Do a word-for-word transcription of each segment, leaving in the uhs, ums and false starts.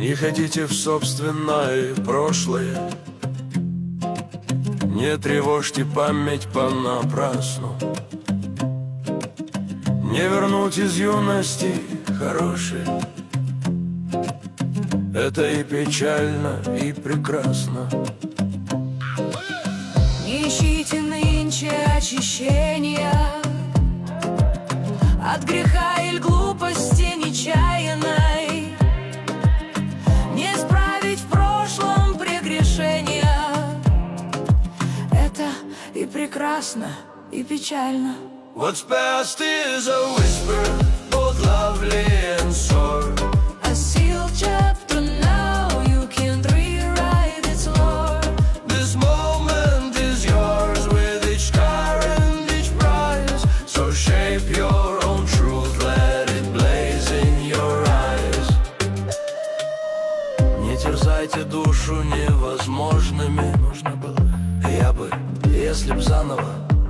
Не ходите в собственное прошлое, не тревожьте память понапрасну. Не вернуть из юности хорошее, это и печально, и прекрасно. Не ищите нынче очищения от греха или глупости нечаянной. Не исправить в прошлом прегрешения, это и прекрасно, и печально. What's past is a whisper, both lovely and sore. A sealed chapter now, you can't rewrite its lore. This moment is yours with each scar and each prize. So shape your own truth, let it blaze in your eyes. Не терзайте душу невозможными. Нужно было, я бы, если б заново.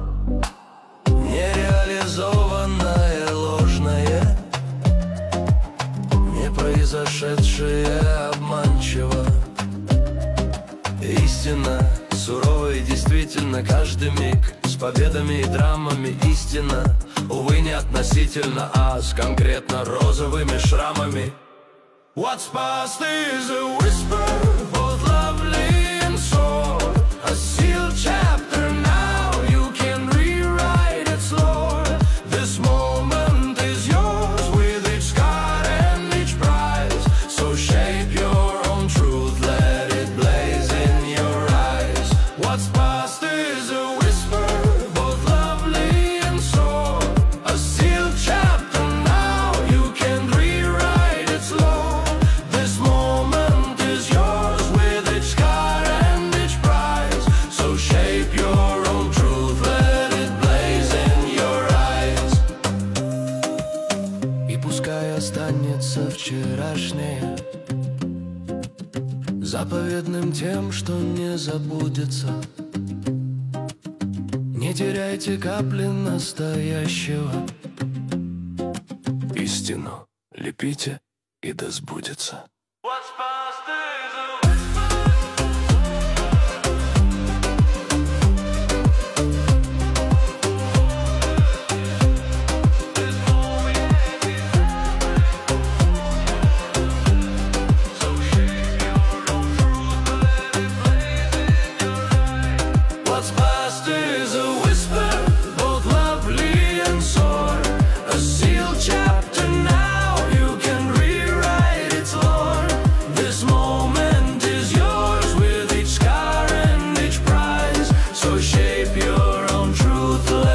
Нереализованное, ложное, не произошедшее обманчиво. Истина сурова и действительно каждый миг, с победами и драмами истина, увы, не относительно, а с конкретно розовыми шрамами. What's past is a whisper, both lovely and sore. A sealed chapter now, you can rewrite its lore. This moment is yours with each scar and each prize. So shape your own truth, let it blaze in your eyes. What's past is a whisper, both lovely and sore. A sealed chapter now, you can rewrite its lore. This moment is yours with each scar and each prize. So shape your own truth, let it blaze in your eyes. И пускай останется вчерашнее заповедным тем, что не забудется. Не теряйте капли настоящего. Истину лепите, и да сбудется. What's past is a whisper, both lovely and sore. A sealed chapter now, you can rewrite its lore. This moment is yours with each scar and each prize. So shape your own truth.